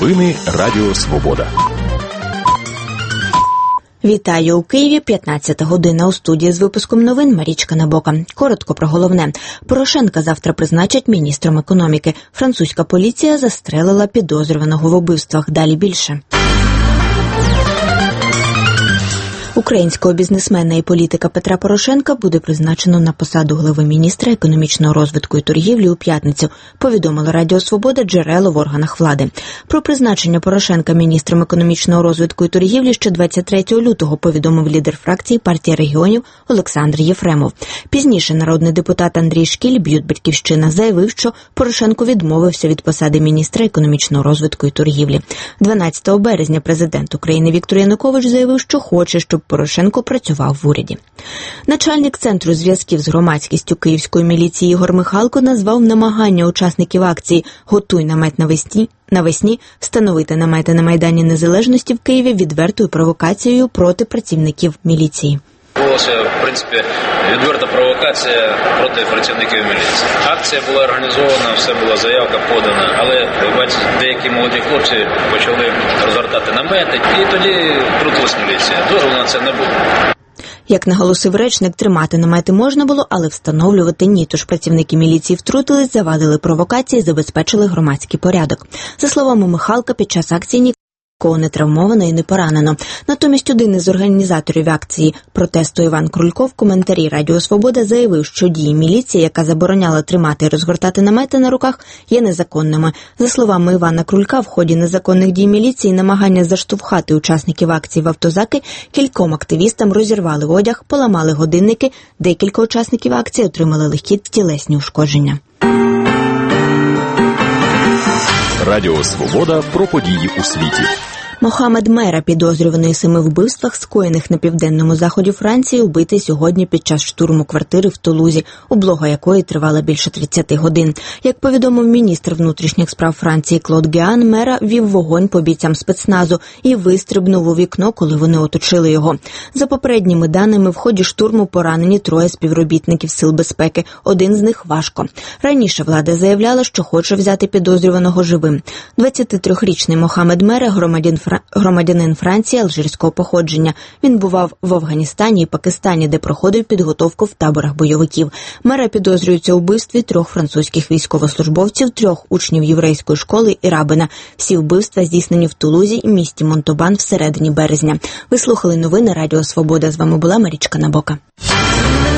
Новини Радіо Свобода. Вітаю у Києві, 15 година. У студії з випуском новин Марічка Набока. Коротко про головне. Порошенка завтра призначать міністром економіки. Французька поліція застрелила підозрюваного в убивствах. Далі більше. Українського бізнесмена і політика Петра Порошенка буде призначено на посаду глави міністра економічного розвитку і торгівлі у п'ятницю, повідомило Радіо Свобода джерело в органах влади. Про призначення Порошенка міністром економічного розвитку і торгівлі ще 23 лютого повідомив лідер фракції партії регіонів Олександр Єфремов. Пізніше народний депутат Андрій Шкіль, Б'ют Батьківщина, заявив, що Порошенко відмовився від посади міністра економічного розвитку і торгівлі. 12 березня президент України Віктор Янукович заявив, що хоче, щоб Порошенко працював в уряді. Начальник Центру зв'язків з громадськістю Київської міліції Ігор Михалко назвав намагання учасників акції «Готуй намет навесні» встановити намети на Майдані Незалежності в Києві відвертою провокацією проти працівників міліції. Відбулася, в принципі, відверта провокація проти працівників міліції. Акція була організована, все була заявка подана, але, бачите, деякі молоді хлопці почали розгортати намети, і тоді втрутилась міліція. Дозволу на це не було. Як наголосив речник, тримати намети можна було, але встановлювати ні. Тож працівники міліції втрутились, завадили провокації, забезпечили громадський порядок. За словами Михалка, під час акції нікого не травмовано і не поранено. Натомість один із організаторів акції протесту Іван Крулько в коментарі Радіо Свобода заявив, що дії міліції, яка забороняла тримати і розгортати намети на руках, є незаконними. За словами Івана Крулька, в ході незаконних дій міліції намагання заштовхати учасників акції в автозаки кільком активістам розірвали одяг, поламали годинники, декілька учасників акції отримали легкі тілесні ушкодження. Радіо Свобода про події у світі. Мохамед Мера, підозрюваний у 7 вбивствах, скоєних на південному заході Франції, убитий сьогодні під час штурму квартири в Тулузі, облога якої тривала більше 30 годин. Як повідомив міністр внутрішніх справ Франції Клод Геан, Мера вів вогонь по бійцям спецназу і вистрибнув у вікно, коли вони оточили його. За попередніми даними, в ході штурму поранені 3 співробітників сил безпеки, один з них важко. Раніше влада заявляла, що хоче взяти підозрюваного живим. 23-річний Мохамед Мера – громадянин Франції алжирського походження. Він бував в Афганістані і Пакистані, де проходив підготовку в таборах бойовиків. Мера підозрюється у вбивстві 3 французьких військовослужбовців, 3 учнів єврейської школи і рабина. Всі вбивства здійснені в Тулузі і місті Монтобан всередині березня. Ви слухали новини Радіо Свобода. З вами була Марічка Набока.